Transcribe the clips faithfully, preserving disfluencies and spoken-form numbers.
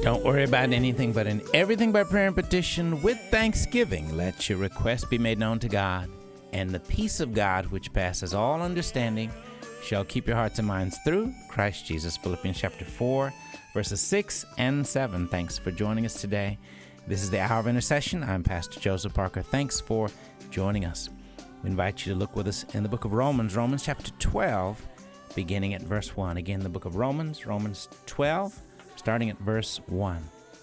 Don't worry about anything, but in everything by prayer and petition with thanksgiving, let your requests be made known to God. And the peace of God, which passes all understanding, shall keep your hearts and minds through Christ Jesus. Philippians chapter four, verses six and seven. Thanks for joining us today. This is the Hour of Intercession. I'm Pastor Joseph Parker. Thanks for joining us. We invite you to look with us in the book of Romans, Romans chapter twelve, beginning at verse one. Again, the book of Romans, Romans twelve, starting at verse one.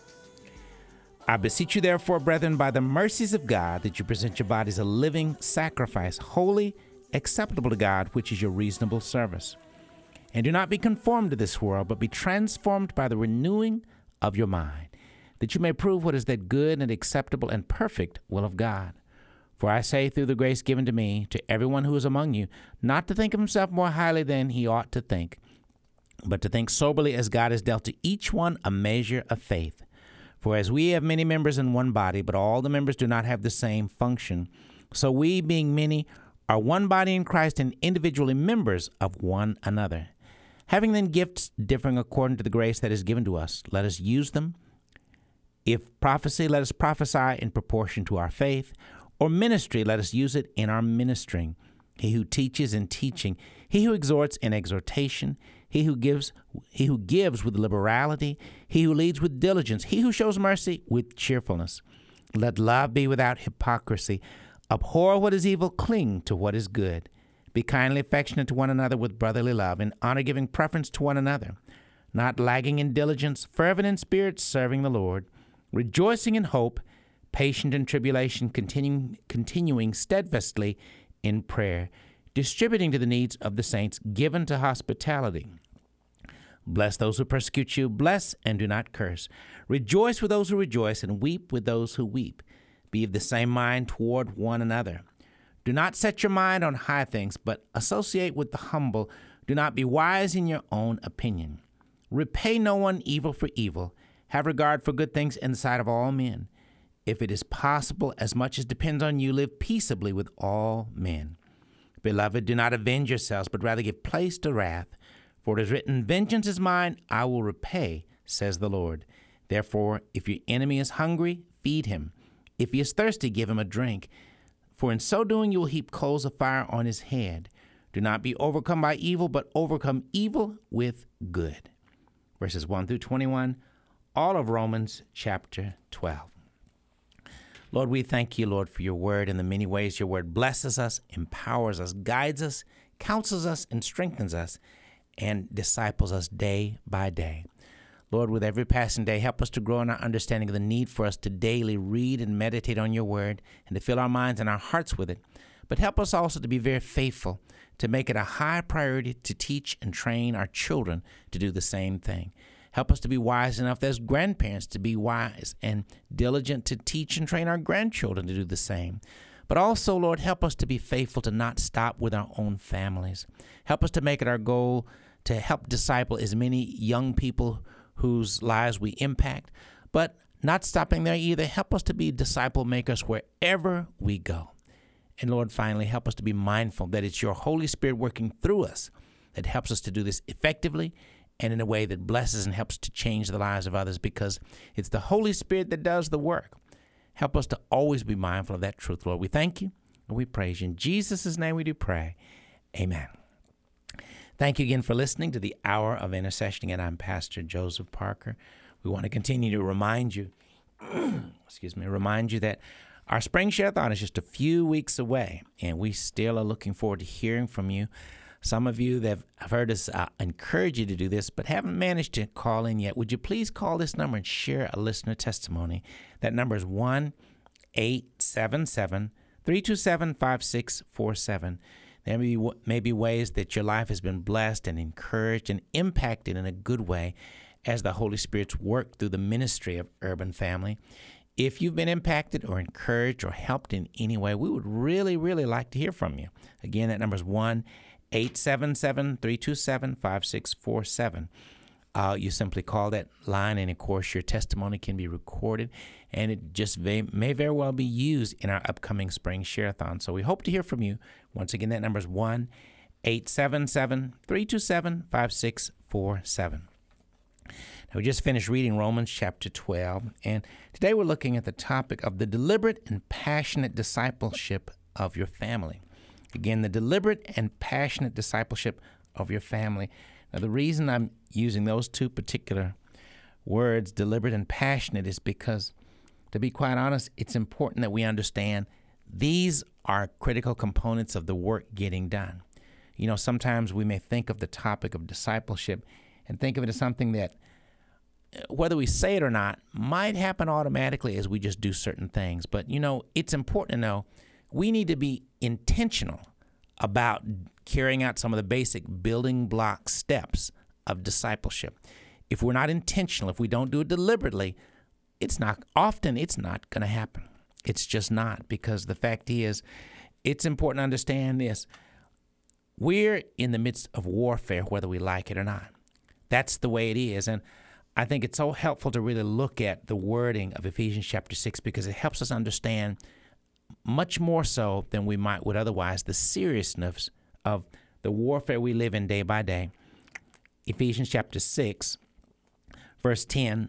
I beseech you, therefore, brethren, by the mercies of God, that you present your bodies a living sacrifice, holy, acceptable to God, which is your reasonable service. And do not be conformed to this world, but be transformed by the renewing of your mind, that you may prove what is that good and acceptable and perfect will of God. For I say, through the grace given to me, to everyone who is among you, not to think of himself more highly than he ought to think, but to think soberly as God has dealt to each one a measure of faith. For as we have many members in one body, but all the members do not have the same function, so we, being many, are one body in Christ and individually members of one another. Having then gifts differing according to the grace that is given to us, let us use them. If prophecy, let us prophesy in proportion to our faith, or ministry, let us use it in our ministering. He who teaches in teaching, he who exhorts in exhortation, he who gives, he who gives with liberality, he who leads with diligence, he who shows mercy with cheerfulness. Let love be without hypocrisy. Abhor what is evil, cling to what is good. Be kindly affectionate to one another with brotherly love, and honor giving preference to one another. Not lagging in diligence, fervent in spirit, serving the Lord, rejoicing in hope, patient in tribulation, continuing, continuing steadfastly in prayer, distributing to the needs of the saints, given to hospitality. Bless those who persecute you, bless and do not curse. Rejoice with those who rejoice, and weep with those who weep. Be of the same mind toward one another. Do not set your mind on high things, but associate with the humble. Do not be wise in your own opinion. Repay no one evil for evil. Have regard for good things in the sight of all men. If it is possible, as much as depends on you, live peaceably with all men. Beloved, do not avenge yourselves, but rather give place to wrath. For it is written, vengeance is mine, I will repay, says the Lord. Therefore, if your enemy is hungry, feed him. If he is thirsty, give him a drink. For in so doing you will heap coals of fire on his head. Do not be overcome by evil, but overcome evil with good. Verses one through twenty-one, all of Romans chapter twelve. Lord, we thank you, Lord, for your word and the many ways your word blesses us, empowers us, guides us, counsels us, and strengthens us, and disciples us day by day. Lord, with every passing day, help us to grow in our understanding of the need for us to daily read and meditate on your word and to fill our minds and our hearts with it. But help us also to be very faithful, to make it a high priority to teach and train our children to do the same thing. Help us to be wise enough as grandparents to be wise and diligent to teach and train our grandchildren to do the same. But also, Lord, help us to be faithful to not stop with our own families. Help us to make it our goal to help disciple as many young people whose lives we impact, but not stopping there either. Help us to be disciple makers wherever we go. And Lord, finally, help us to be mindful that it's your Holy Spirit working through us that helps us to do this effectively and in a way that blesses and helps to change the lives of others, because it's the Holy Spirit that does the work. Help us to always be mindful of that truth, Lord. We thank you and we praise you. In Jesus' name we do pray. Amen. Thank you again for listening to the Hour of Intercession. Again, I'm Pastor Joseph Parker. We want to continue to remind you, excuse me, remind you that our Spring Share-a-thon is just a few weeks away, and we still are looking forward to hearing from you. Some of you that have heard us uh, encourage you to do this, but haven't managed to call in yet, would you please call this number and share a listener testimony? That number is one eight seven seven, three two seven, five six four seven. There may be, may be ways that your life has been blessed and encouraged and impacted in a good way as the Holy Spirit's work through the ministry of Urban Family. If you've been impacted or encouraged or helped in any way, we would really, really like to hear from you. Again, that number is one eight seven seven, three two seven, five six four seven. Uh, you simply call that line, and of course your testimony can be recorded, and it just may, may very well be used in our upcoming Spring Share-a-thon. So we hope to hear from you. Once again, that number is one eight seven seven, three two seven, five six four seven. Now, we just finished reading Romans chapter twelve, and today we're looking at the topic of the deliberate and passionate discipleship of your family. Again, the deliberate and passionate discipleship of your family. Now, the reason I'm using those two particular words, deliberate and passionate, is because, to be quite honest, it's important that we understand these are critical components of the work getting done. You know, sometimes we may think of the topic of discipleship and think of it as something that, whether we say it or not, might happen automatically as we just do certain things. But, you know, it's important to know we need to be intentional about carrying out some of the basic building block steps of discipleship. If we're not intentional, if we don't do it deliberately, it's not, often it's not going to happen. It's just not, because the fact is, it's important to understand this. We're in the midst of warfare, whether we like it or not. That's the way it is. And I think it's so helpful to really look at the wording of Ephesians chapter six, because it helps us understand much more so than we might would otherwise the seriousness of the warfare we live in day by day. Ephesians chapter six, verse ten,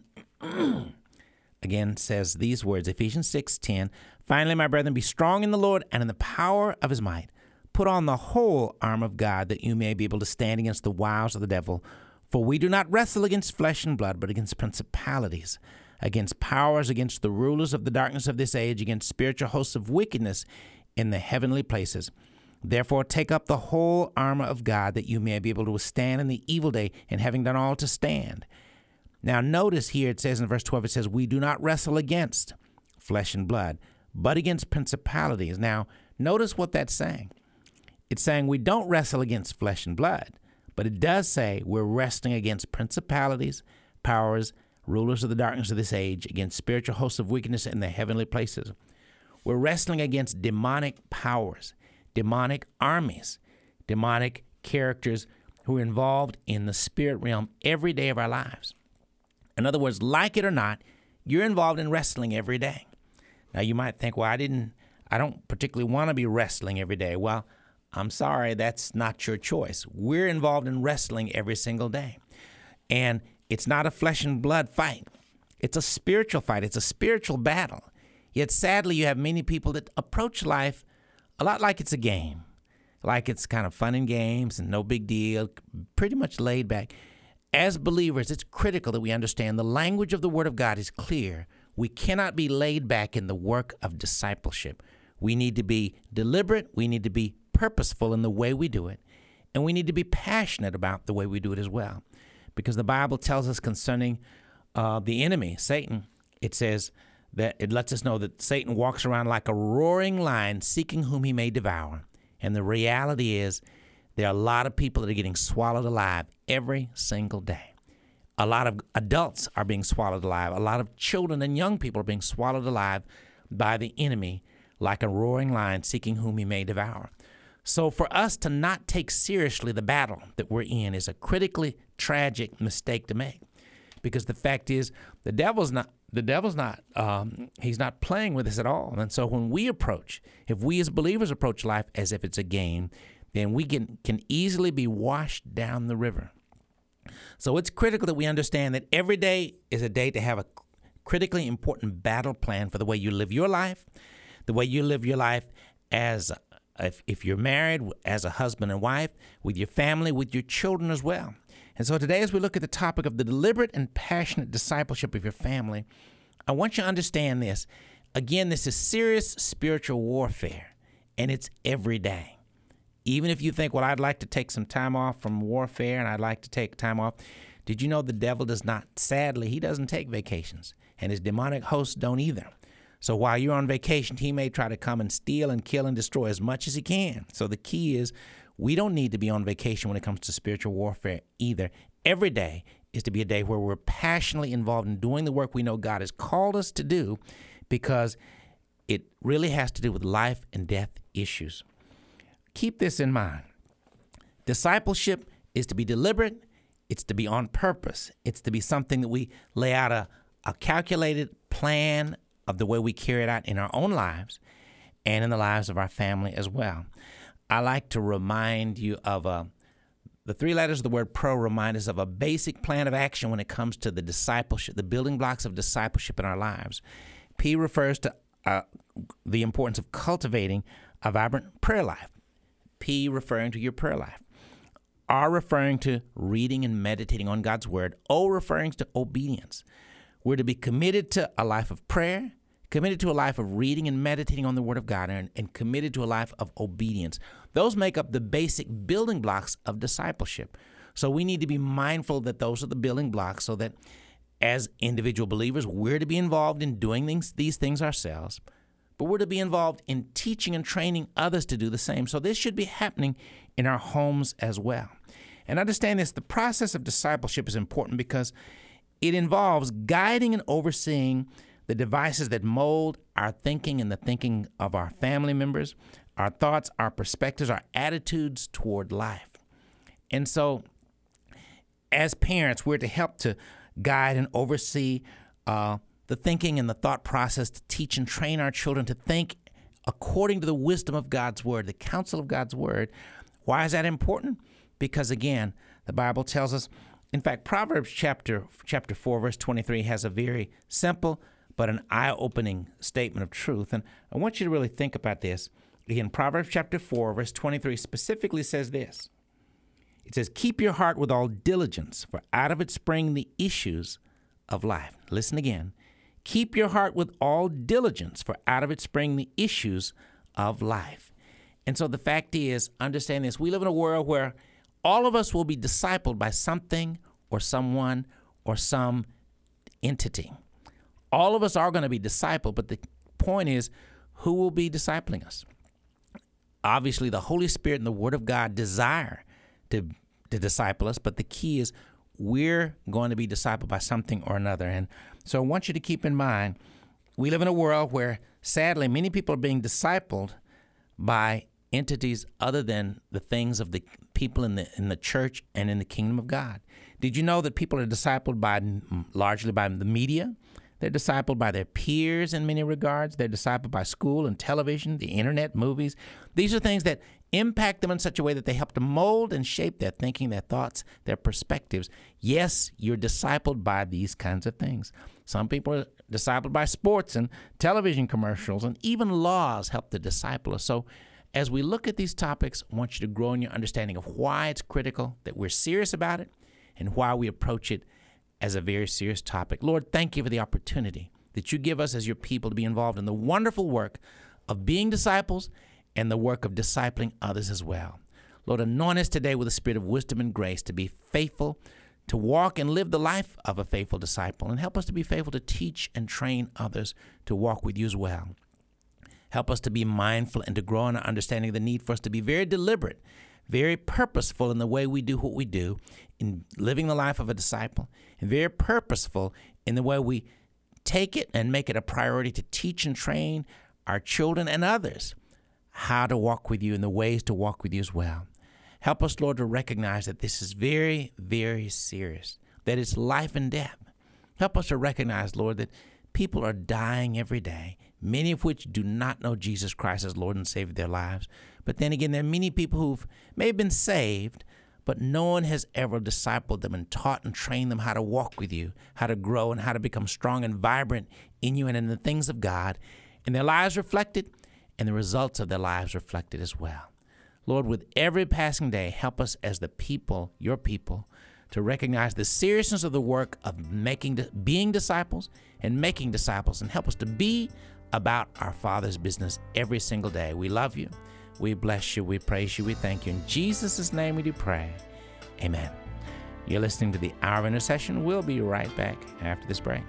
again says these words, Ephesians six ten, "Finally, my brethren, be strong in the Lord and in the power of his might. Put on the whole armor of God, that you may be able to stand against the wiles of the devil. For we do not wrestle against flesh and blood, but against principalities, against powers, against the rulers of the darkness of this age, against spiritual hosts of wickedness in the heavenly places. Therefore take up the whole armor of God, that you may be able to withstand in the evil day, and having done all to stand." Now notice here it says in verse twelve, it says, "We do not wrestle against flesh and blood, but against principalities." Now notice what that's saying. It's saying we don't wrestle against flesh and blood, but it does say we're wrestling against principalities, powers, rulers of the darkness of this age, against spiritual hosts of wickedness in the heavenly places. We're wrestling against demonic powers, demonic armies, demonic characters who are involved in the spirit realm every day of our lives. In other words, like it or not, you're involved in wrestling every day. Now you might think, well, I didn't, I don't particularly want to be wrestling every day. Well, I'm sorry, that's not your choice. We're involved in wrestling every single day. And it's not a flesh and blood fight. It's a spiritual fight. It's a spiritual battle. Yet sadly, you have many people that approach life a lot like it's a game, like it's kind of fun and games and no big deal, pretty much laid back. As believers, it's critical that we understand the language of the Word of God is clear. We cannot be laid back in the work of discipleship. We need to be deliberate. We need to be purposeful in the way we do it. And we need to be passionate about the way we do it as well. Because the Bible tells us concerning uh, the enemy, Satan, it says that it lets us know that Satan walks around like a roaring lion, seeking whom he may devour. And the reality is there are a lot of people that are getting swallowed alive every single day. A lot of adults are being swallowed alive. A lot of children and young people are being swallowed alive by the enemy like a roaring lion, seeking whom he may devour. So for us to not take seriously the battle that we're in is a critically tragic mistake to make, because the fact is the devil's not the devil's not um, he's not playing with us at all. And so when we approach, if we as believers approach life as if it's a game, then we can can easily be washed down the river. So it's critical that we understand that every day is a day to have a critically important battle plan for the way you live your life, the way you live your life as If, if you're married, as a husband and wife, with your family, with your children as well. And so today, as we look at the topic of the deliberate and passionate discipleship of your family, I want you to understand this. Again, this is serious spiritual warfare, and it's every day. Even if you think, well, I'd like to take some time off from warfare, and I'd like to take time off, did you know the devil does not, sadly, he doesn't take vacations, and his demonic hosts don't either. So while you're on vacation, he may try to come and steal and kill and destroy as much as he can. So the key is we don't need to be on vacation when it comes to spiritual warfare either. Every day is to be a day where we're passionately involved in doing the work we know God has called us to do, because it really has to do with life and death issues. Keep this in mind. Discipleship is to be deliberate. It's to be on purpose. It's to be something that we lay out a, a calculated plan of the way we carry it out in our own lives and in the lives of our family as well. I like to remind you of a The three letters of the word pro remind us of a basic plan of action when it comes to the discipleship, the building blocks of discipleship in our lives. P refers to uh, the importance of cultivating a vibrant prayer life. P referring to your prayer life. R referring to reading and meditating on God's word. O referring to obedience. We're to be committed to a life of prayer, committed to a life of reading and meditating on the word of God, and, and committed to a life of obedience. Those make up the basic building blocks of discipleship. So we need to be mindful that those are the building blocks so that as individual believers, we're to be involved in doing things, these things ourselves, but we're to be involved in teaching and training others to do the same. So this should be happening in our homes as well. And understand this, the process of discipleship is important because it involves guiding and overseeing the devices that mold our thinking and the thinking of our family members, our thoughts, our perspectives, our attitudes toward life. And so as parents, we're to help to guide and oversee uh, the thinking and the thought process to teach and train our children to think according to the wisdom of God's word, the counsel of God's word. Why is that important? Because again, the Bible tells us, in fact, Proverbs chapter chapter four, verse twenty-three has a very simple but an eye-opening statement of truth. And I want you to really think about this. Again, Proverbs chapter four, verse twenty-three specifically says this. It says, keep your heart with all diligence, for out of it spring the issues of life. Listen again. Keep your heart with all diligence, for out of it spring the issues of life. And so the fact is, understand this, we live in a world where all of us will be discipled by something or someone or some entity. All of us are going to be discipled, but the point is, who will be discipling us? Obviously, the Holy Spirit and the Word of God desire to, to disciple us, but the key is we're going to be discipled by something or another. And so I want you to keep in mind, we live in a world where, sadly, many people are being discipled by entities other than the things of the people in the in the church and in the kingdom of God. Did you know that people are discipled by largely by the media? They're discipled by their peers in many regards. They're discipled by school and television, the internet, movies. These are things that impact them in such a way that they help to mold and shape their thinking, their thoughts, their perspectives. Yes, you're discipled by these kinds of things. Some people are discipled by sports and television commercials, and even laws help to disciple us. So as we look at these topics, I want you to grow in your understanding of why it's critical that we're serious about it and why we approach it as a very serious topic. Lord, thank you for the opportunity that you give us as your people to be involved in the wonderful work of being disciples and the work of discipling others as well. Lord, anoint us today with a spirit of wisdom and grace to be faithful, to walk and live the life of a faithful disciple, and help us to be faithful to teach and train others to walk with you as well. Help us to be mindful and to grow in our understanding of the need for us to be very deliberate, very purposeful in the way we do what we do, in living the life of a disciple, and very purposeful in the way we take it and make it a priority to teach and train our children and others how to walk with you and the ways to walk with you as well. Help us, Lord, to recognize that this is very, very serious, that it's life and death. Help us to recognize, Lord, that people are dying every day, many of which do not know Jesus Christ as Lord and Savior of their lives. But then again, there are many people who may have been saved, but no one has ever discipled them and taught and trained them how to walk with you, how to grow and how to become strong and vibrant in you and in the things of God, and their lives reflected and the results of their lives reflected as well. Lord, with every passing day, help us as the people, your people, to recognize the seriousness of the work of making, being disciples and making disciples, and help us to be about our Father's business every single day. We love you. We bless you. We praise you. We thank you. In Jesus' name we do pray. Amen. You're listening to the Hour of Intercession. We'll be right back after this break.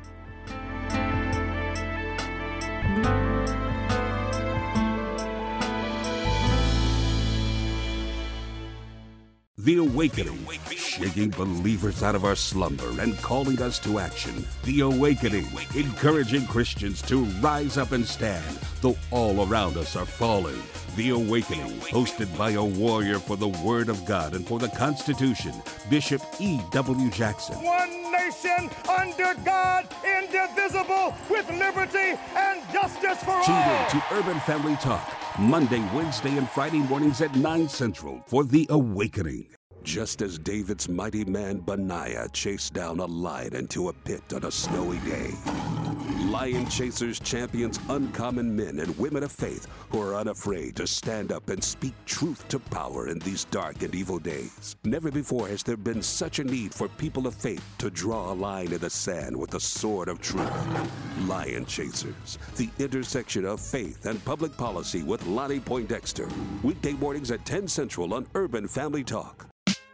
The Awakening, shaking believers out of our slumber and calling us to action. The Awakening, encouraging Christians to rise up and stand, though all around us are falling. The Awakening, hosted by a warrior for the Word of God and for the Constitution, Bishop E W Jackson. One nation under God, indivisible, with liberty and justice for all. Tune in to Urban Family Talk, Monday, Wednesday, and Friday mornings at nine Central for The Awakening. just as David's mighty man Benaiah chased down a lion into a pit on a snowy day. Lion Chasers champions uncommon men and women of faith who are unafraid to stand up and speak truth to power in these dark and evil days. Never before has there been such a need for people of faith to draw a line in the sand with the sword of truth. Lion Chasers, the intersection of faith and public policy with Lonnie Poindexter. Weekday mornings at ten Central on Urban Family Talk.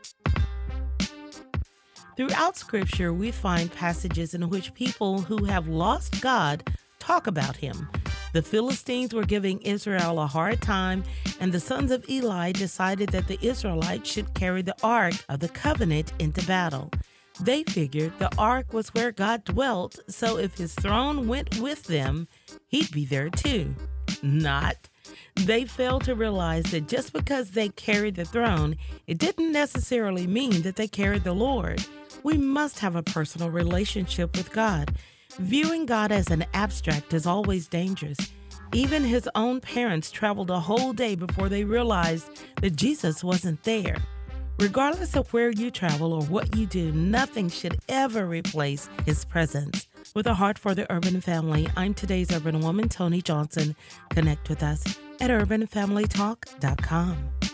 Throughout Scripture, we find passages in which people who have lost God talk about him. The Philistines were giving Israel a hard time, and the sons of Eli decided that the Israelites should carry the Ark of the Covenant into battle. They figured the Ark was where God dwelt, so if his throne went with them, he'd be there too. Not. They failed to realize that just because they carried the throne, it didn't necessarily mean that they carried the Lord. We must have a personal relationship with God. Viewing God as an abstract is always dangerous. Even his own parents traveled a whole day before they realized that Jesus wasn't there. Regardless of where you travel or what you do, nothing should ever replace his presence. With a heart for the urban family, I'm today's urban woman, Tony Johnson. Connect with us at urban family talk dot com.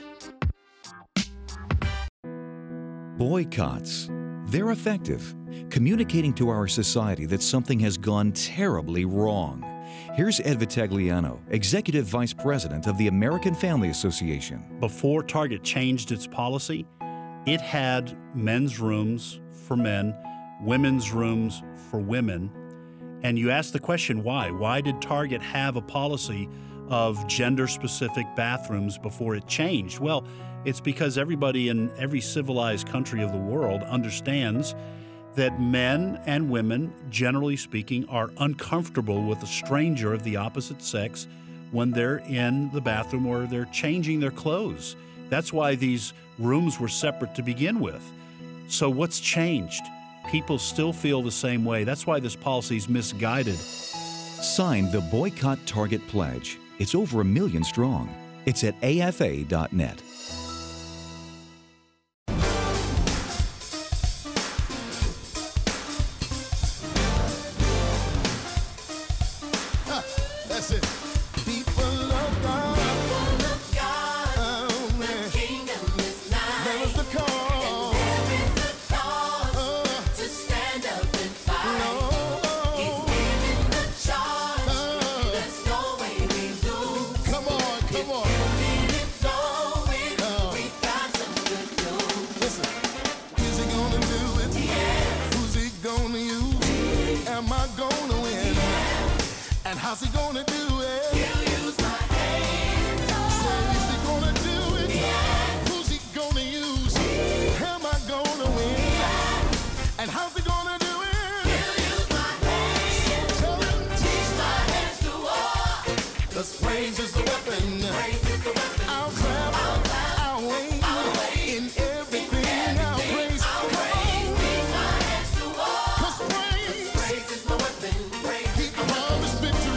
Boycotts. They're effective, communicating to our society that something has gone terribly wrong. Here's Ed Vitagliano, Executive Vice President of the American Family Association. Before Target changed its policy, it had men's rooms for men, women's rooms for women. And you ask the question, why? Why did Target have a policy of gender-specific bathrooms before it changed? Well, it's because everybody in every civilized country of the world understands that men and women, generally speaking, are uncomfortable with a stranger of the opposite sex when they're in the bathroom or they're changing their clothes. That's why these rooms were separate to begin with. So what's changed? People still feel the same way. That's why this policy is misguided. Sign the Boycott Target Pledge. It's over a million strong. It's at A F A dot net. How's he gonna do it? He'll use my hands. Say, is he gonna do it? Yeah. Who's he gonna use? Yeah. Am I gonna win? Yeah. And how's he gonna do it? He'll use my hands. Tell him, teach my hands to war. 'Cause praise is the weapon. Praise is the weapon. I'll clap, I'll clap, I'll wait, I'll wait. In everything, in everything I'll praise. I'll praise. Teach my hands to war. 'Cause praise, praise is my weapon. Praise he promised victory.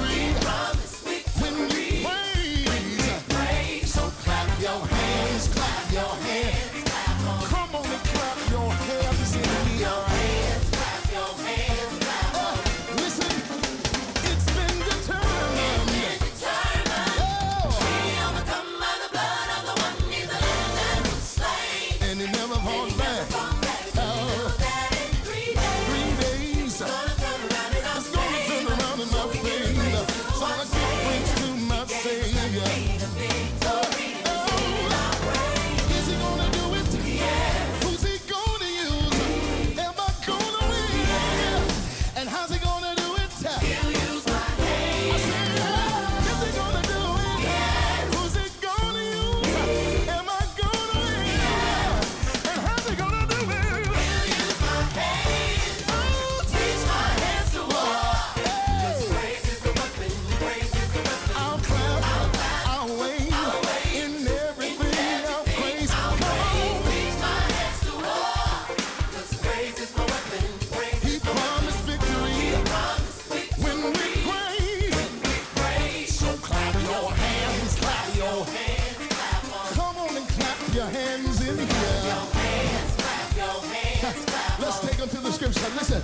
Listen.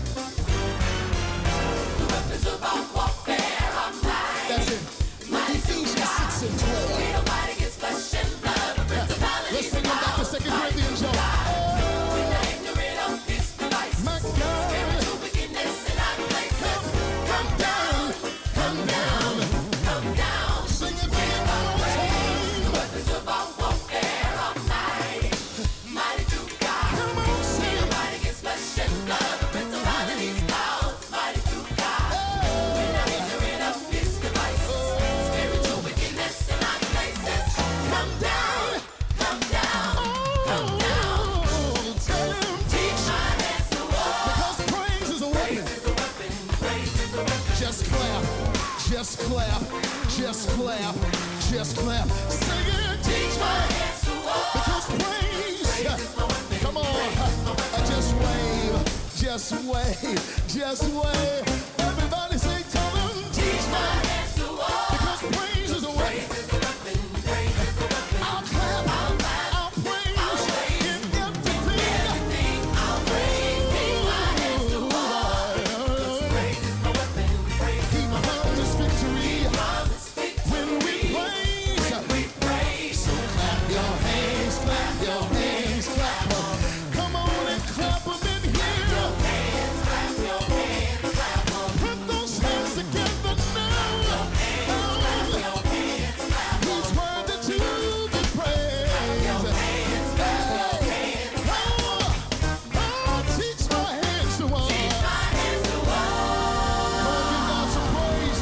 The weapons of our warfare are mighty. That's it. Ephesians six and twelve. We don't fight against flesh and blood, but principalities. Let's bring them back to Second Corinthians, y'all. We're not ignorant of his devices. My God. Spiritual wickedness in high places. Come down, come down, come down. Sing it for me one more time. The weapons of our warfare are mighty, mighty through God. Come on, sing. We don't fight against flesh and blood, but principalities, powers, mighty through God. We're not ignorant of his devices. Spiritual wickedness in high places. Come down, come down, come down. Tell him, teach my hands to war. Because praise is a weapon. Praise is a weapon. Just clap, just clap, just clap, just clap. Sing it, teach my hands to war. Because praise, come on, uh, just wave, just wave, just wave. Everybody say, tell them, teach my hands to war. Because praise is a weapon. I'll clap, I'll praise in everything. I'll praise, teach my hands to war. Praise is my weapon. He promised victory when we praise. So clap your hands, clap your hands, clap 'em. Come on and clap 'em in here. Put those hands together now. He's worthy to be praised. Hey, oh, oh, teach my hands to war. Come on, give God some praise.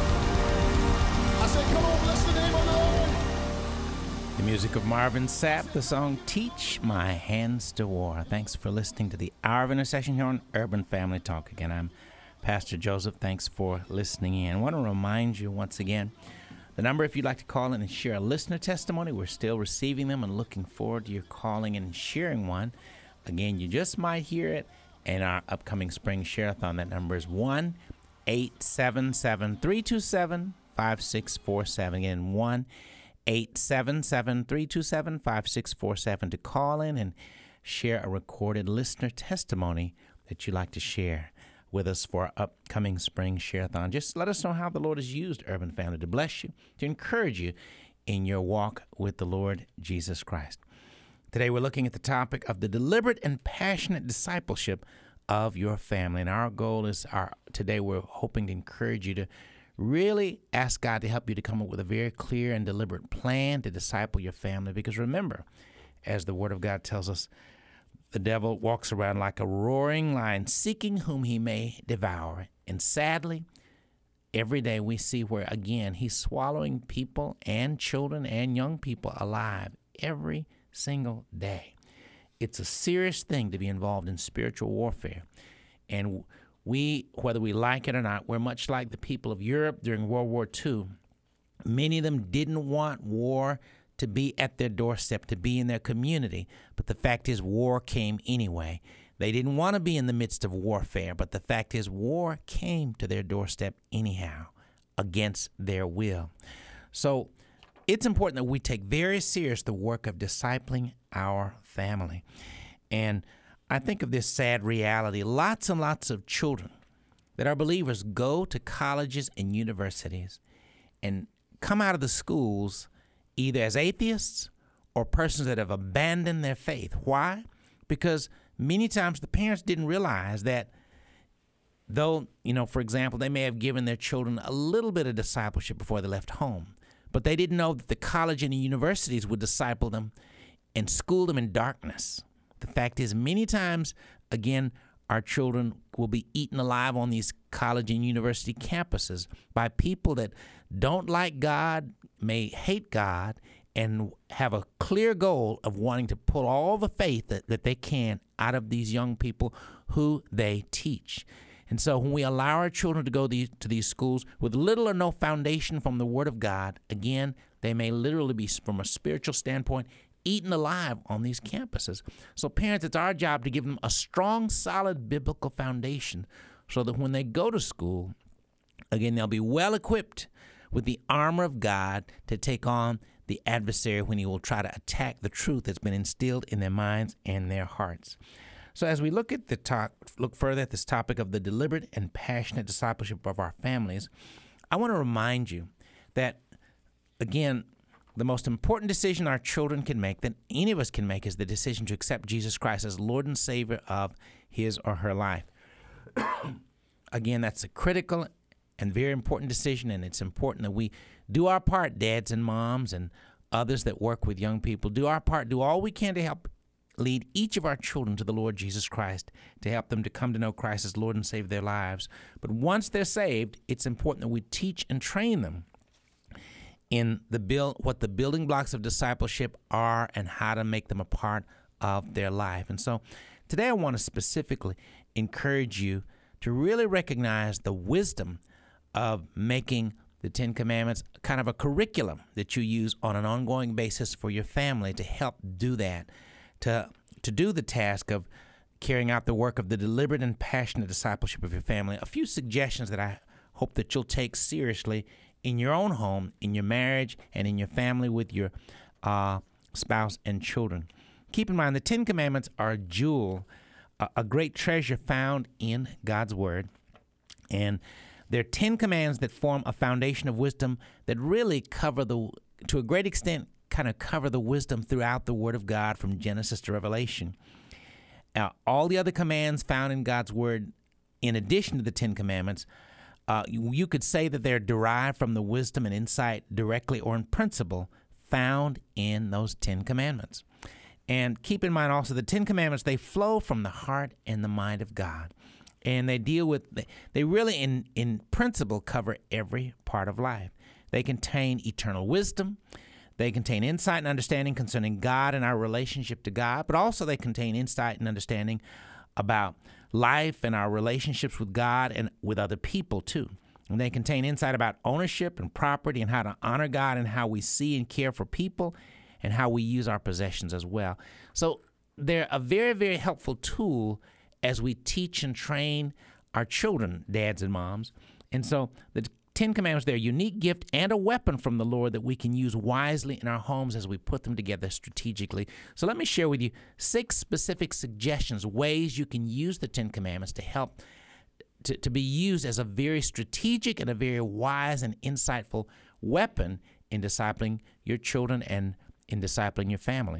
I said, come on, bless the name of the Lord. The music of Marvin Sapp, the song Teach My Hands to War. Thanks for listening to the Hour of Intercession here on Urban Family Talk. Again, I'm Pastor Joseph. Thanks for listening in. I want to remind you once again, the number if you'd like to call in and share a listener testimony. We're still receiving them and looking forward to your calling and sharing one. Again, you just might hear it in our upcoming spring share-a-thon. That number is one eight seven seven, three two seven, five six four seven. Again, one eight seven seven, three two seven, five six four seven to call in and share a recorded listener testimony that you'd like to share with us for our upcoming spring share-a-thon. Just let us know how the Lord has used Urban Family to bless you, to encourage you in your walk with the Lord Jesus Christ. Today we're looking at the topic of the deliberate and passionate discipleship of your family. And our goal is, our today we're hoping to encourage you to really ask God to help you to come up with a very clear and deliberate plan to disciple your family. Because remember, as the Word of God tells us, the devil walks around like a roaring lion, seeking whom he may devour. And sadly, every day we see where, again, he's swallowing people and children and young people alive every single day. It's a serious thing to be involved in spiritual warfare. And we, whether we like it or not, we're much like the people of Europe during World War Two. Many of them didn't want war to be at their doorstep, to be in their community. But the fact is, war came anyway. They didn't want to be in the midst of warfare, but the fact is, war came to their doorstep anyhow, against their will. So it's important that we take very serious the work of discipling our family. And I think of this sad reality. Lots and lots of children that are believers go to colleges and universities and come out of the schools either as atheists or persons that have abandoned their faith. Why? Because many times the parents didn't realize that though, you know, for example, they may have given their children a little bit of discipleship before they left home, but they didn't know that the college and the universities would disciple them and school them in darkness. The fact is, many times, again, our children will be eaten alive on these college and university campuses by people that don't like God, may hate God, and have a clear goal of wanting to pull all the faith that, that they can out of these young people who they teach. And so when we allow our children to go these, to these schools with little or no foundation from the Word of God, again, they may literally be, from a spiritual standpoint, eaten alive on these campuses. So parents, it's our job to give them a strong, solid biblical foundation so that when they go to school, again, they'll be well equipped with the armor of God to take on the adversary when he will try to attack the truth that's been instilled in their minds and their hearts. So as we look at the talk, look further at this topic of the deliberate and passionate discipleship of our families, I want to remind you that, again, the most important decision our children can make, that any of us can make, is the decision to accept Jesus Christ as Lord and Savior of his or her life. Again, that's a critical and very important decision, and it's important that we do our part, dads and moms and others that work with young people, do our part, do all we can to help lead each of our children to the Lord Jesus Christ, to help them to come to know Christ as Lord and Savior of their lives. But once they're saved, it's important that we teach and train them in the build, what the building blocks of discipleship are and how to make them a part of their life. And so today I want to specifically encourage you to really recognize the wisdom of making the Ten Commandments kind of a curriculum that you use on an ongoing basis for your family to help do that, to to do the task of carrying out the work of the deliberate and passionate discipleship of your family. A few suggestions that I hope that you'll take seriously in your own home, in your marriage, and in your family with your uh, spouse and children. Keep in mind, the Ten Commandments are a jewel, a, a great treasure found in God's Word. And they're ten commands that form a foundation of wisdom that really cover the, to a great extent, kind of cover the wisdom throughout the Word of God from Genesis to Revelation. Now, all the other commands found in God's Word, in addition to the Ten Commandments, uh, you, you could say that they're derived from the wisdom and insight directly or in principle found in those Ten Commandments. And keep in mind also the Ten Commandments, they flow from the heart and the mind of God. And they deal with, they really in, in principle cover every part of life. They contain eternal wisdom. They contain insight and understanding concerning God and our relationship to God, but also they contain insight and understanding about life and our relationships with God and with other people too. And they contain insight about ownership and property and how to honor God and how we see and care for people and how we use our possessions as well. So they're a very, very helpful tool as we teach and train our children, dads and moms. And so the Ten Commandments, they're a unique gift and a weapon from the Lord that we can use wisely in our homes as we put them together strategically. So let me share with you six specific suggestions, ways you can use the Ten Commandments to help to, to be used as a very strategic and a very wise and insightful weapon in discipling your children and in discipling your family.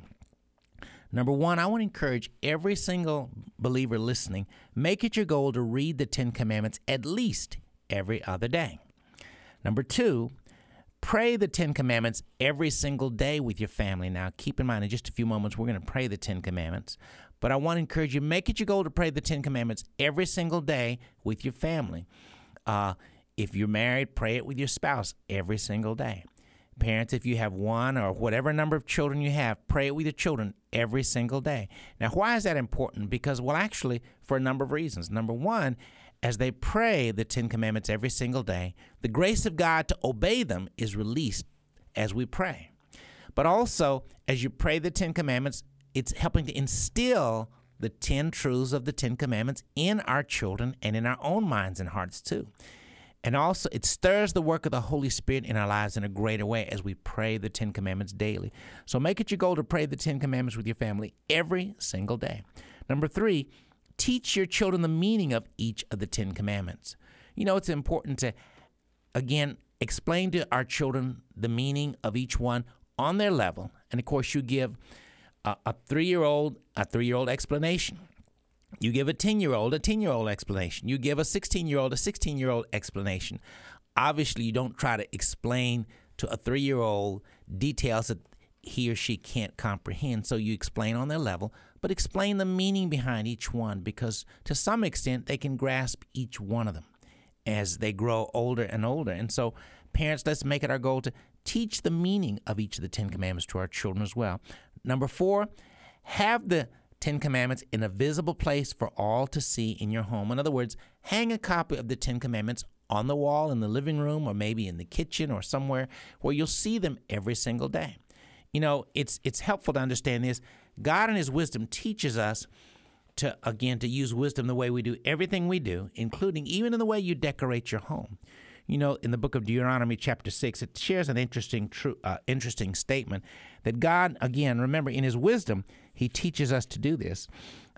Number one, I want to encourage every single believer listening, make it your goal to read the Ten Commandments at least every other day. Number two, pray the Ten Commandments every single day with your family. Now, keep in mind, in just a few moments, we're going to pray the Ten Commandments. But I want to encourage you, make it your goal to pray the Ten Commandments every single day with your family. Uh, if you're married, pray it with your spouse every single day. Parents, if you have one or whatever number of children you have, pray it with your children every single day. Now, why is that important? Because, well, actually, for a number of reasons. Number one, as they pray the Ten Commandments every single day, the grace of God to obey them is released as we pray. But also, as you pray the Ten Commandments, it's helping to instill the ten truths of the Ten Commandments in our children and in our own minds and hearts too. And also, it stirs the work of the Holy Spirit in our lives in a greater way as we pray the Ten Commandments daily. So make it your goal to pray the Ten Commandments with your family every single day. Number three, teach your children the meaning of each of the Ten Commandments. You know, it's important to, again, explain to our children the meaning of each one on their level. And, of course, you give a, a three-year-old a three-year-old explanation. You give a ten-year-old a ten-year-old explanation. You give a sixteen-year-old a sixteen-year-old explanation. Obviously, you don't try to explain to a three-year-old details that he or she can't comprehend, so you explain on their level, but explain the meaning behind each one because to some extent they can grasp each one of them as they grow older and older. And so, parents, let's make it our goal to teach the meaning of each of the Ten Commandments to our children as well. Number four, have the Ten Commandments in a visible place for all to see in your home. In other words, hang a copy of the Ten Commandments on the wall in the living room or maybe in the kitchen or somewhere where you'll see them every single day. You know, it's it's helpful to understand this. God in his wisdom teaches us to, again, to use wisdom the way we do everything we do, including even in the way you decorate your home. You know, in the book of Deuteronomy chapter six, it shares an interesting true, uh, interesting statement that God, again, remember, in his wisdom, he teaches us to do this.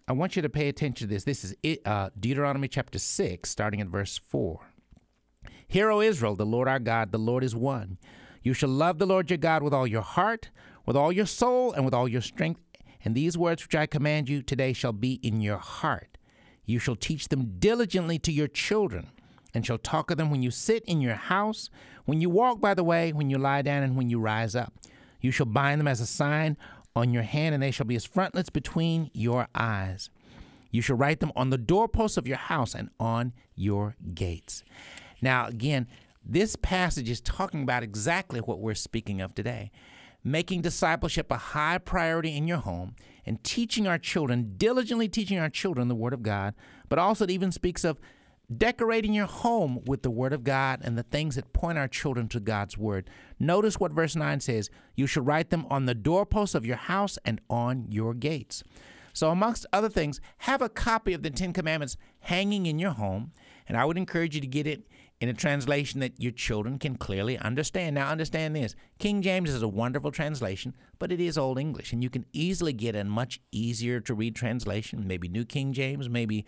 I want you to pay attention to this. This is it, uh, Deuteronomy chapter six, starting at verse four. Hear, O Israel, the Lord our God, the Lord is one. You shall love the Lord your God with all your heart, with all your soul, and with all your strength. And these words which I command you today shall be in your heart. You shall teach them diligently to your children, and shall talk of them when you sit in your house, when you walk by the way, when you lie down, and when you rise up. You shall bind them as a sign on your hand, and they shall be as frontlets between your eyes. You shall write them on the doorposts of your house and on your gates. Now, again, this passage is talking about exactly what we're speaking of today. Making discipleship a high priority in your home and teaching our children, diligently teaching our children the Word of God, but also it even speaks of decorating your home with the Word of God and the things that point our children to God's Word. Notice what verse nine says, you shall write them on the doorposts of your house and on your gates. So amongst other things, have a copy of the Ten Commandments hanging in your home, and I would encourage you to get it in a translation that your children can clearly understand. Now, understand this. King James is a wonderful translation, but it is Old English, and you can easily get a much easier to read translation, maybe New King James, maybe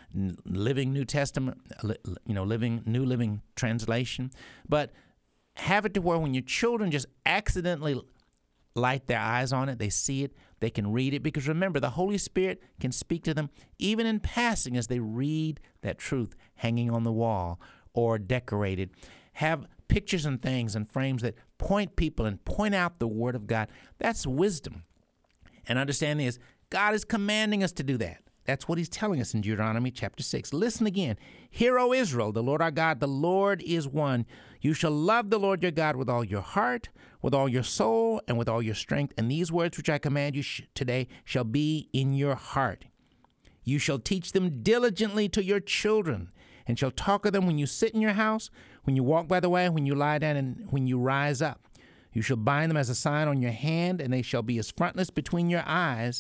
Living New Testament, you know, Living New Living Translation. But have it to where when your children just accidentally light their eyes on it, they see it, they can read it, because remember, the Holy Spirit can speak to them even in passing as they read that truth hanging on the wall or decorated. Have pictures and things and frames that point people and point out the Word of God. That's wisdom. And understand this, God is commanding us to do that. That's what he's telling us in Deuteronomy chapter six. Listen again. Hear, O Israel, the Lord our God, the Lord is one. You shall love the Lord your God with all your heart, with all your soul, and with all your strength. And these words which I command you sh- today shall be in your heart. You shall teach them diligently to your children, and shall talk of them when you sit in your house, when you walk by the way, when you lie down, and when you rise up. You shall bind them as a sign on your hand, and they shall be as frontlets between your eyes.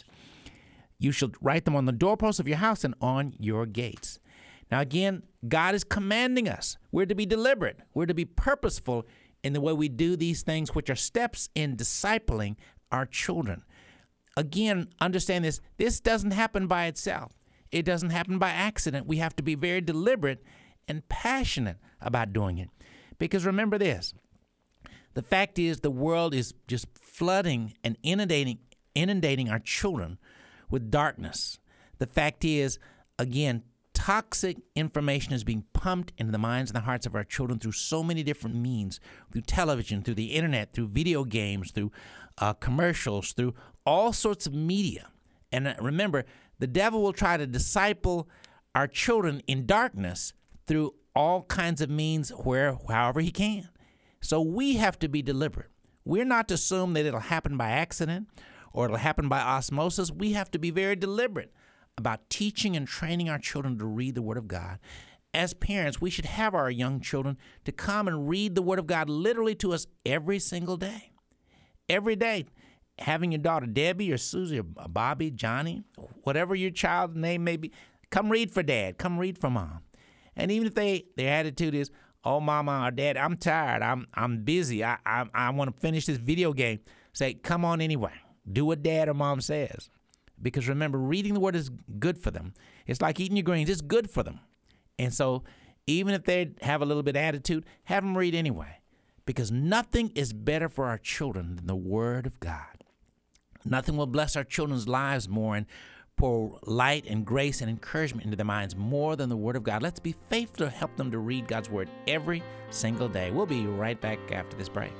You shall write them on the doorposts of your house and on your gates. Now again, God is commanding us. We're to be deliberate. We're to be purposeful in the way we do these things, which are steps in discipling our children. Again, understand this. This doesn't happen by itself. It doesn't happen by accident. We have to be very deliberate and passionate about doing it. Because remember this, the fact is the world is just flooding and inundating, inundating our children with darkness. The fact is, again, toxic information is being pumped into the minds and the hearts of our children through so many different means, through television, through the internet, through video games, through uh, commercials, through all sorts of media. And uh, remember, the devil will try to disciple our children in darkness through all kinds of means, where, however he can. So we have to be deliberate. We're not to assume that it'll happen by accident or it'll happen by osmosis. We have to be very deliberate about teaching and training our children to read the Word of God. As parents, we should have our young children to come and read the Word of God literally to us every single day. Every day, having your daughter Debbie or Susie or Bobby, Johnny, whatever your child's name may be, come read for Dad, come read for Mom. And even if they their attitude is, oh, Mama or Dad, I'm tired, I'm I'm busy, I I, I want to finish this video game, say, come on anyway. Do what Dad or Mom says. Because remember, reading the Word is good for them. It's like eating your greens. It's good for them. And so even if they have a little bit of attitude, have them read anyway. Because nothing is better for our children than the Word of God. Nothing will bless our children's lives more and pour light and grace and encouragement into their minds more than the Word of God. Let's be faithful to help them to read God's Word every single day. We'll be right back after this break.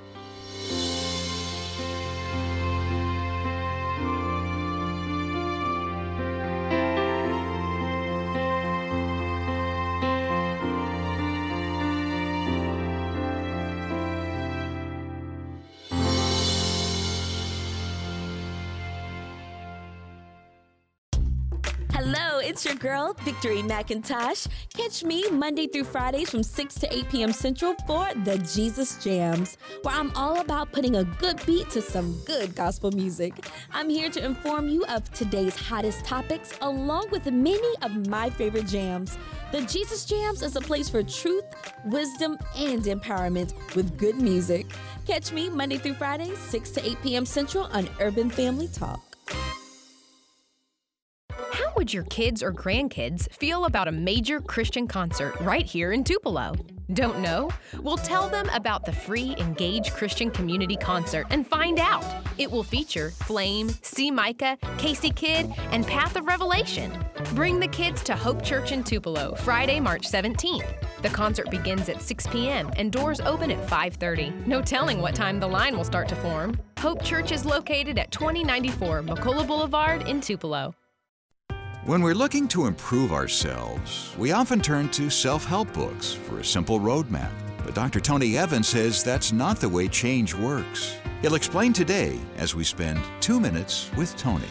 Hello, it's your girl, Victory McIntosh. Catch me Monday through Fridays from six to eight p.m. Central for the Jesus Jams, where I'm all about putting a good beat to some good gospel music. I'm here to inform you of today's hottest topics, along with many of my favorite jams. The Jesus Jams is a place for truth, wisdom, and empowerment with good music. Catch me Monday through Fridays, six to eight p.m. Central on Urban Family Talk. would your kids or grandkids feel about a major Christian concert right here in Tupelo? Don't know? Well, tell them about the free Engage Christian Community Concert and find out. It will feature Flame, C. Micah, Casey Kidd, and Path of Revelation. Bring the kids to Hope Church in Tupelo, Friday, March seventeenth. The concert begins at six p.m. and doors open at five thirty. No telling what time the line will start to form. Hope Church is located at twenty ninety-four McCullough Boulevard in Tupelo. When we're looking to improve ourselves, we often turn to self-help books for a simple roadmap. But Doctor Tony Evans says that's not the way change works. He'll explain today as we spend two minutes with Tony.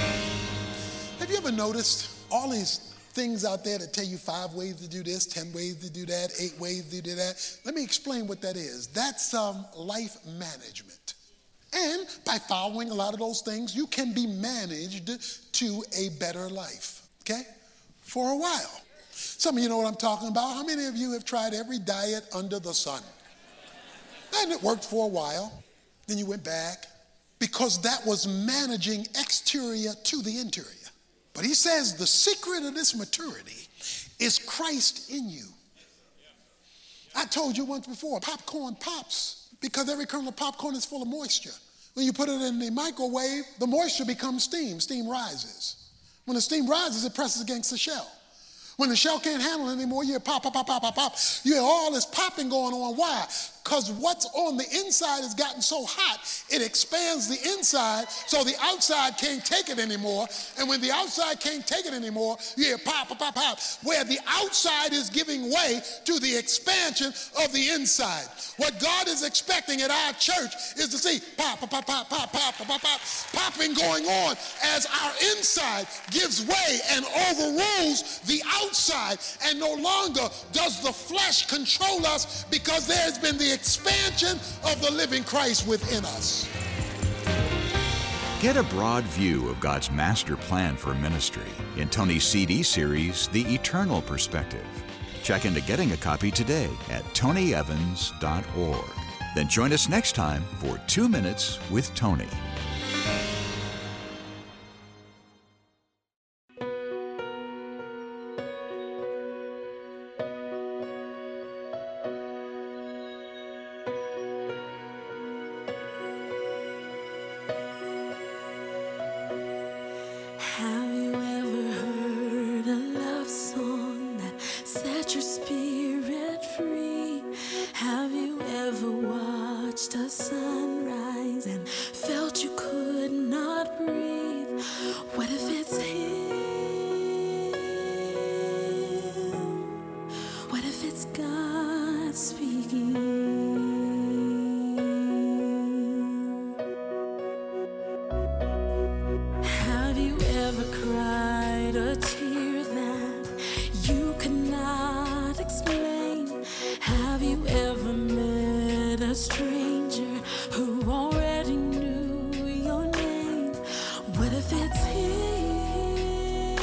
Have you ever noticed all these things out there that tell you five ways to do this, ten ways to do that, eight ways to do that? Let me explain what that is. That's um, life management. And by following a lot of those things, you can be managed to a better life, okay? For a while. Some of you know what I'm talking about. How many of you have tried every diet under the sun? And it worked for a while. Then you went back because that was managing exterior to the interior. But he says the secret of this maturity is Christ in you. I told you once before, popcorn pops because every kernel of popcorn is full of moisture. When you put it in the microwave, the moisture becomes steam. Steam rises. When the steam rises, it presses against the shell. When the shell can't handle it anymore, you hear pop, pop, pop, pop, pop, pop. You hear all this popping going on. Why? Because what's on the inside has gotten so hot, it expands the inside so the outside can't take it anymore. And when the outside can't take it anymore, you hear pop, pop, pop, pop, where the outside is giving way to the expansion of the inside. What God is expecting at our church is to see pop, pop, pop, pop, pop, pop, pop, pop, popping going on as our inside gives way and overrules the outside, and no longer does the flesh control us because there's been the expansion of the living Christ within us. Get a broad view of God's master plan for ministry in Tony's C D series, The Eternal Perspective. Check into getting a copy today at tony evans dot org. Then join us next time for Two Minutes with Tony. Have you ever heard a love song that set your spirit free? Have you ever watched a sunrise and felt you could not breathe? What if it's him? What if it's God speaking? Have you ever cried a tear that you could not explain? Have you ever met a stranger who already knew your name? What if it's him?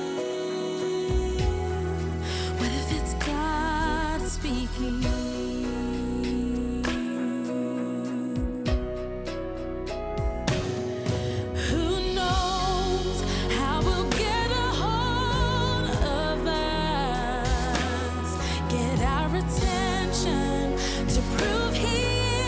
What if it's God speaking? Who knows how we'll get a hold of us, get our attention to prove he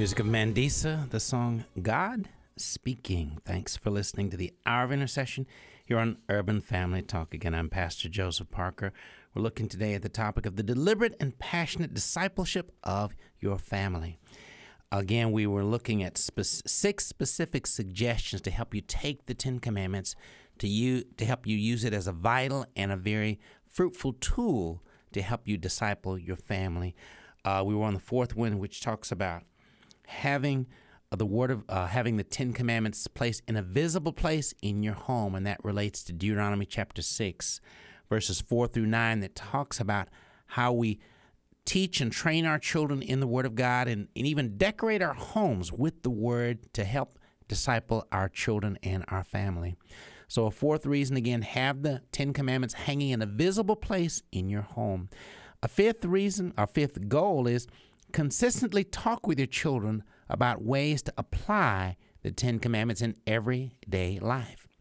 music of Mandisa, the song God Speaking. Thanks for listening to the Hour of Intercession here on Urban Family Talk. Again, I'm Pastor Joseph Parker. We're looking today at the topic of the deliberate and passionate discipleship of your family. Again, we were looking at spe- six specific suggestions to help you take the Ten Commandments to you to help you use it as a vital and a very fruitful tool to help you disciple your family. Uh, we were on the fourth one, which talks about having uh, the word of uh, having the Ten Commandments placed in a visible place in your home, and that relates to Deuteronomy chapter six, verses four through nine, that talks about how we teach and train our children in the Word of God, and, and even decorate our homes with the Word to help disciple our children and our family. So a fourth reason, again, have the Ten Commandments hanging in a visible place in your home. A fifth reason, our fifth goal is consistently talk with your children about ways to apply the Ten Commandments in everyday life.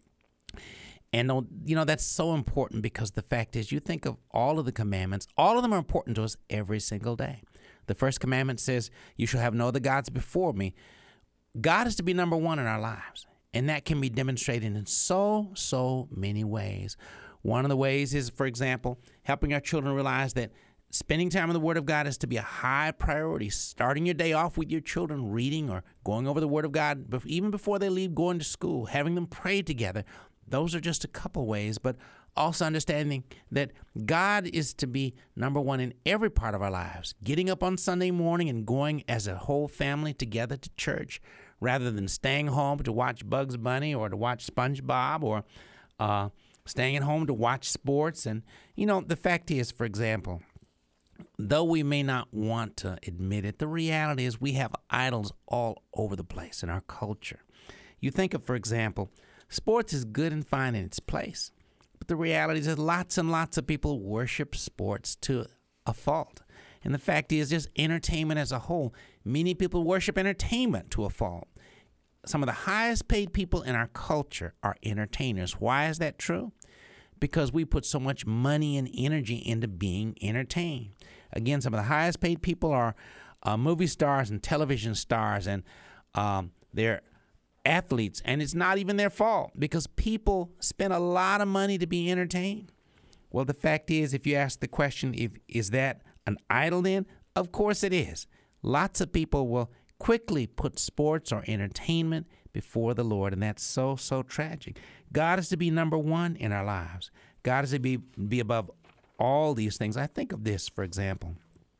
And, you know, that's so important because the fact is, you think of all of the commandments, all of them are important to us every single day. The first commandment says, you shall have no other gods before me. God is to be number one in our lives, and that can be demonstrated in so, so many ways. One of the ways is, for example, helping our children realize that spending time in the Word of God is to be a high priority. Starting your day off with your children, reading or going over the Word of God, even before they leave going to school, having them pray together. Those are just a couple ways, but also understanding that God is to be number one in every part of our lives. Getting up on Sunday morning and going as a whole family together to church, rather than staying home to watch Bugs Bunny or to watch SpongeBob, or uh, staying at home to watch sports. And, you know, the fact is, for example, though we may not want to admit it, the reality is we have idols all over the place in our culture. You think of, for example, sports is good and fine in its place, but the reality is that lots and lots of people worship sports to a fault. And the fact is, just entertainment as a whole, many people worship entertainment to a fault. Some of the highest paid people in our culture are entertainers. Why is that true? Because we put so much money and energy into being entertained. Again, some of the highest paid people are uh, movie stars and television stars, and um, they're athletes, and it's not even their fault because people spend a lot of money to be entertained. Well, the fact is, if you ask the question, if is that an idol then? Of course it is. Lots of people will quickly put sports or entertainment before the Lord, and that's so, so tragic. God is to be number one in our lives. God is to be, be above all these things. I think of this, for example.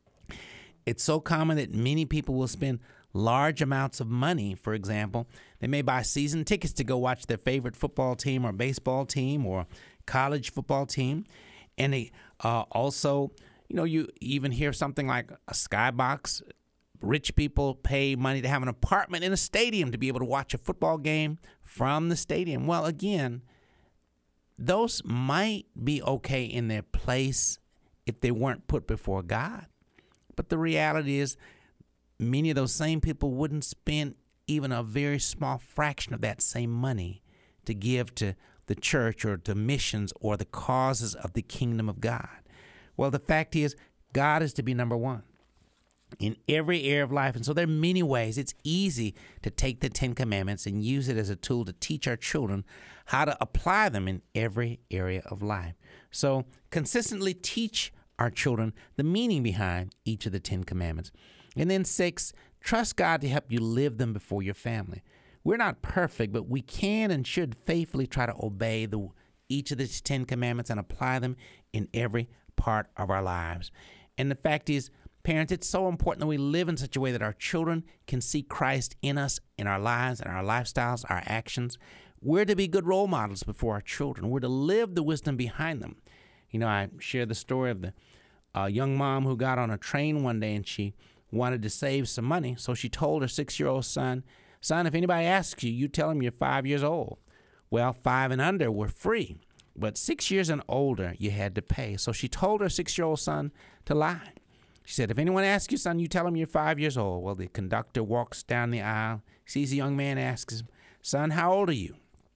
It's so common that many people will spend large amounts of money. For example, they may buy season tickets to go watch their favorite football team or baseball team or college football team. And they uh, also, you know, you even hear something like a skybox. Rich people pay money to have an apartment in a stadium to be able to watch a football game from the stadium. Well, again, those might be okay in their place if they weren't put before God. But the reality is, many of those same people wouldn't spend even a very small fraction of that same money to give to the church or to missions or the causes of the kingdom of God. Well, the fact is, God is to be number one in every area of life. And so there are many ways. It's easy to take the Ten Commandments and use it as a tool to teach our children how to apply them in every area of life. So consistently teach our children the meaning behind each of the Ten Commandments. And then six, trust God to help you live them before your family. We're not perfect, but we can and should faithfully try to obey the each of the Ten Commandments and apply them in every part of our lives. And the fact is, parents, it's so important that we live in such a way that our children can see Christ in us, in our lives, in our lifestyles, our actions. We're to be good role models before our children. We're to live the wisdom behind them. You know, I shared the story of the uh, young mom who got on a train one day and she wanted to save some money. So she told her six-year-old son, son, if anybody asks you, you tell them you're five years old. Well, five and under were free, but six years and older, you had to pay. So she told her six-year-old son to lie. She said, if anyone asks you, son, you tell them you're five years old. Well, the conductor walks down the aisle, sees a young man, asks him, son, how old are you?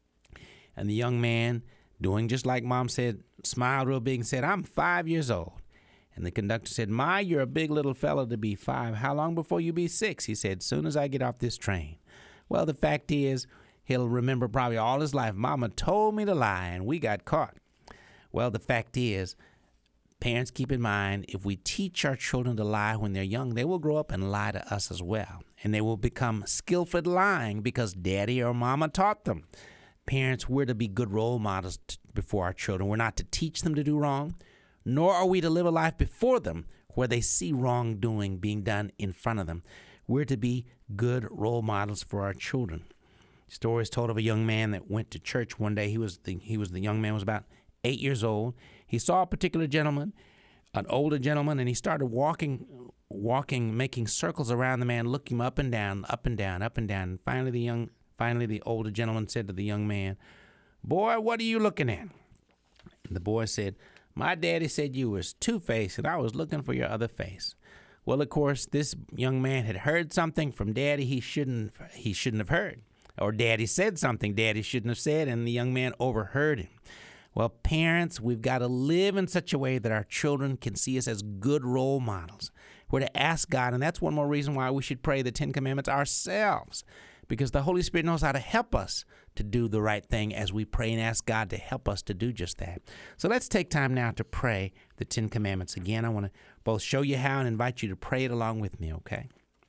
And the young man, doing just like mom said, smiled real big and said, I'm five years old. And the conductor said, "My, you're a big little fellow to be five. How long before you be six?" He said, "Soon as I get off this train." Well, the fact is, he'll remember probably all his life, "Mama told me to lie, and we got caught." Well, the fact is, parents, keep in mind, if we teach our children to lie when they're young, they will grow up and lie to us as well. And they will become skillful at lying because daddy or mama taught them. Parents, we're to be good role models t- before our children. We're not to teach them to do wrong, nor are we to live a life before them where they see wrongdoing being done in front of them. We're to be good role models for our children. Stories told of a young man that went to church one day. He was the, he was the young man was about eight years old. He saw a particular gentleman, an older gentleman, and he started walking, walking, making circles around the man, looking up and down, up and down, up and down. And finally, the young, finally, the older gentleman said to the young man, "Boy, what are you looking at?" And the boy said, "My daddy said you was two-faced, and I was looking for your other face." Well, of course, this young man had heard something from daddy he shouldn't he shouldn't have heard. Or daddy said something daddy shouldn't have said, and the young man overheard him. Well, parents, we've got to live in such a way that our children can see us as good role models. We're to ask God, and that's one more reason why we should pray the Ten Commandments ourselves, because the Holy Spirit knows how to help us to do the right thing as we pray and ask God to help us to do just that. So let's take time now to pray the Ten Commandments. Again, I want to both show you how and invite you to pray it along with me, okay?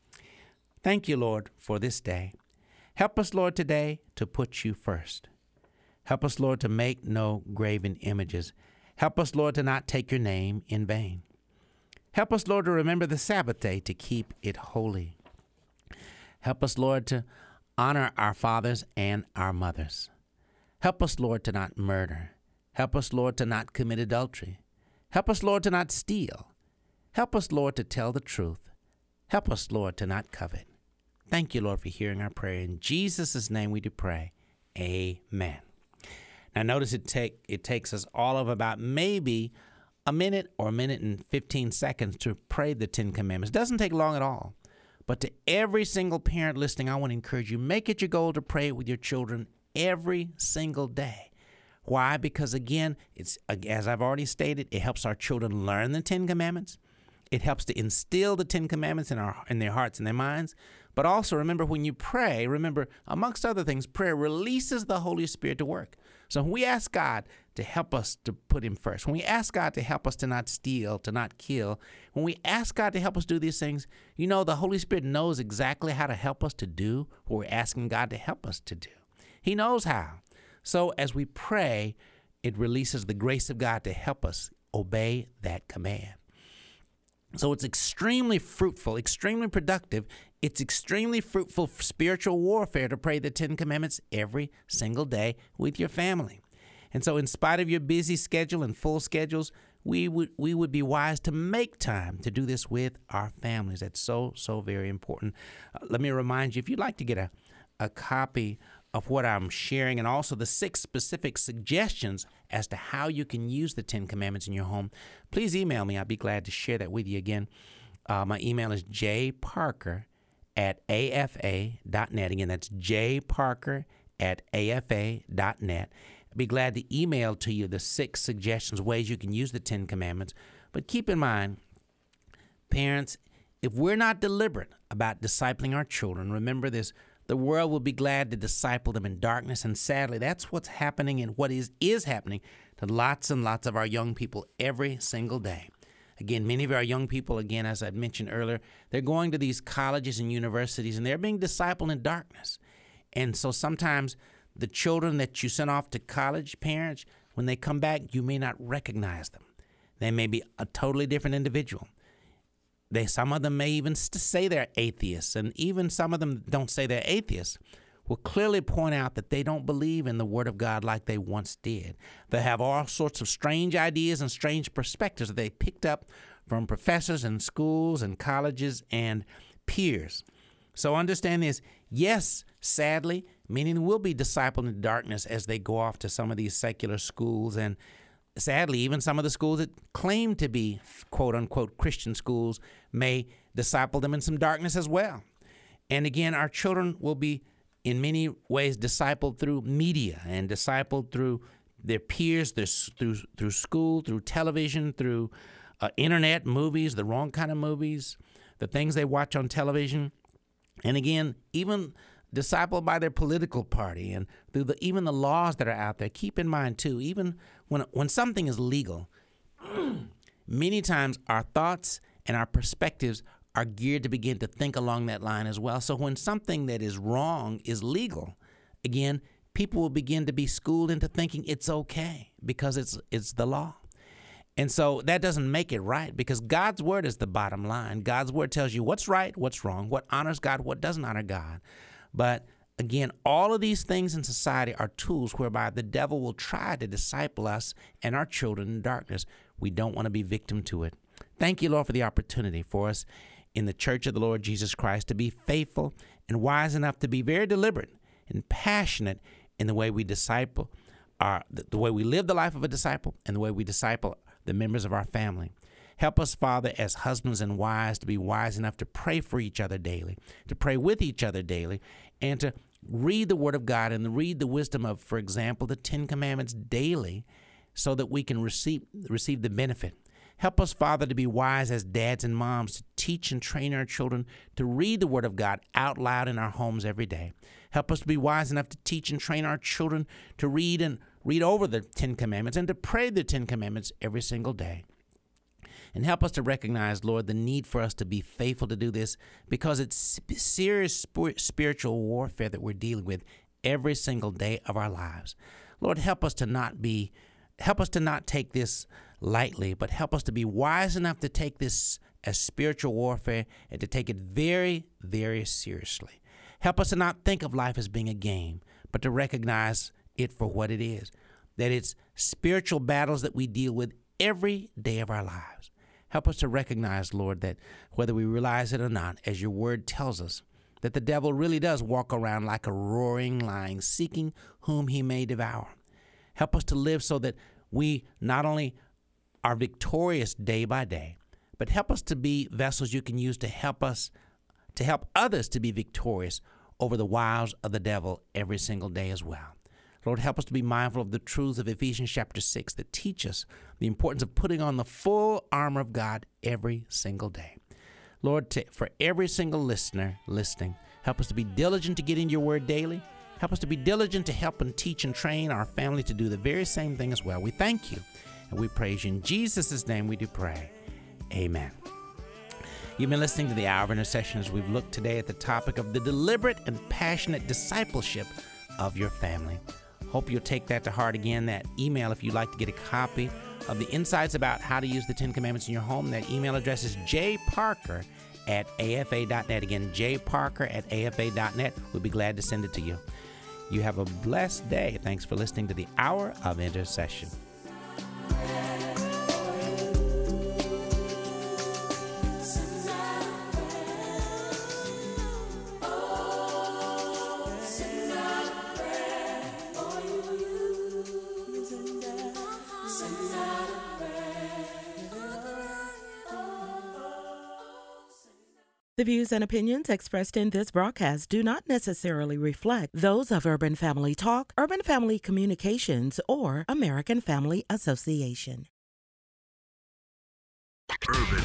Thank you, Lord, for this day. Help us, Lord, today to put you first. Help us, Lord, to make no graven images. Help us, Lord, to not take your name in vain. Help us, Lord, to remember the Sabbath day to keep it holy. Help us, Lord, to honor our fathers and our mothers. Help us, Lord, to not murder. Help us, Lord, to not commit adultery. Help us, Lord, to not steal. Help us, Lord, to tell the truth. Help us, Lord, to not covet. Thank you, Lord, for hearing our prayer. In Jesus' name we do pray. Amen. Now, notice it take it takes us all of about maybe a minute or a minute and fifteen seconds to pray the Ten Commandments. It doesn't take long at all. But to every single parent listening, I want to encourage you, make it your goal to pray it with your children every single day. Why? Because, again, it's as I've already stated, it helps our children learn the Ten Commandments. It helps to instill the Ten Commandments in our in their hearts and their minds. But also, remember, when you pray, remember, amongst other things, prayer releases the Holy Spirit to work. So when we ask God to help us to put him first, when we ask God to help us to not steal, to not kill, when we ask God to help us do these things, you know, the Holy Spirit knows exactly how to help us to do what we're asking God to help us to do. He knows how. So as we pray, it releases the grace of God to help us obey that command. So it's extremely fruitful, extremely productive. It's extremely fruitful spiritual warfare to pray the Ten Commandments every single day with your family. And so in spite of your busy schedule and full schedules, we would we would be wise to make time to do this with our families. That's so, so very important. Uh, let me remind you, if you'd like to get a, a copy of what I'm sharing and also the six specific suggestions as to how you can use the Ten Commandments in your home, please email me. I'd be glad to share that with you again. Uh, my email is jparker at afa dot net. Again, that's jparker at afa dot net. I'd be glad to email to you the six suggestions, ways you can use the Ten Commandments. But keep in mind, parents, if we're not deliberate about discipling our children, remember this, the world will be glad to disciple them in darkness. And sadly, that's what's happening and what is, is happening to lots and lots of our young people every single day. Again, many of our young people, again, as I mentioned earlier, they're going to these colleges and universities and they're being discipled in darkness. And so sometimes the children that you send off to college, parents, when they come back, you may not recognize them. They may be a totally different individual. They, some of them may even st- say they're atheists, and even some of them don't say they're atheists, will clearly point out that they don't believe in the Word of God like they once did. They have all sorts of strange ideas and strange perspectives that they picked up from professors and schools and colleges and peers. So understand this. Yes, sadly, many will be discipled in darkness as they go off to some of these secular schools, and sadly, even some of the schools that claim to be quote-unquote Christian schools may disciple them in some darkness as well. And again, our children will be in many ways discipled through media and discipled through their peers, their, through through school, through television, through uh, internet movies, the wrong kind of movies, the things they watch on television. And again, even discipled by their political party and through the even the laws that are out there. Keep in mind, too, even when when something is legal, many times our thoughts and our perspectives are geared to begin to think along that line as well. So when something that is wrong is legal, again, people will begin to be schooled into thinking it's okay because it's it's the law. And so that doesn't make it right, because God's word is the bottom line. God's word tells you what's right, what's wrong, what honors God, what doesn't honor God. But again, all of these things in society are tools whereby the devil will try to disciple us and our children in darkness. We don't want to be victim to it. Thank you, Lord, for the opportunity for us in the Church of the Lord Jesus Christ to be faithful and wise enough to be very deliberate and passionate in the way we disciple, our, the, the way we live the life of a disciple and the way we disciple the members of our family. Help us, Father, as husbands and wives, to be wise enough to pray for each other daily, to pray with each other daily, and to read the Word of God and read the wisdom of, for example, the Ten Commandments daily, so that we can receive receive the benefit. Help us, Father, to be wise as dads and moms, to teach and train our children to read the Word of God out loud in our homes every day. Help us to be wise enough to teach and train our children to read and read over the Ten Commandments and to pray the Ten Commandments every single day. And help us to recognize, Lord, the need for us to be faithful to do this, because it's serious spiritual warfare that we're dealing with every single day of our lives. Lord, help us to not be, help us to not take this lightly, but help us to be wise enough to take this as spiritual warfare and to take it very, very seriously. Help us to not think of life as being a game, but to recognize it for what it is, that it's spiritual battles that we deal with every day of our lives. Help us to recognize, Lord, that whether we realize it or not, as your word tells us, that the devil really does walk around like a roaring lion, seeking whom he may devour. Help us to live so that we not only are victorious day by day, but help us to be vessels you can use to help us, to help others to be victorious over the wiles of the devil every single day as well. Lord, help us to be mindful of the truths of Ephesians chapter six that teach us the importance of putting on the full armor of God every single day. Lord, to, for every single listener listening, help us to be diligent to get in your word daily. Help us to be diligent to help and teach and train our family to do the very same thing as well. We thank you and we praise you. In Jesus' name we do pray. Amen. You've been listening to the Hour of Intercession as we've looked today at the topic of the deliberate and passionate discipleship of your family. Hope you'll take that to heart. Again, that email, if you'd like to get a copy of the insights about how to use the Ten Commandments in your home, that email address is jparker at afa dot net. Again, jparker at afa dot net. We'll be glad to send it to you. You have a blessed day. Thanks for listening to the Hour of Intercession. The views and opinions expressed in this broadcast do not necessarily reflect those of Urban Family Talk, Urban Family Communications, or American Family Association. Urban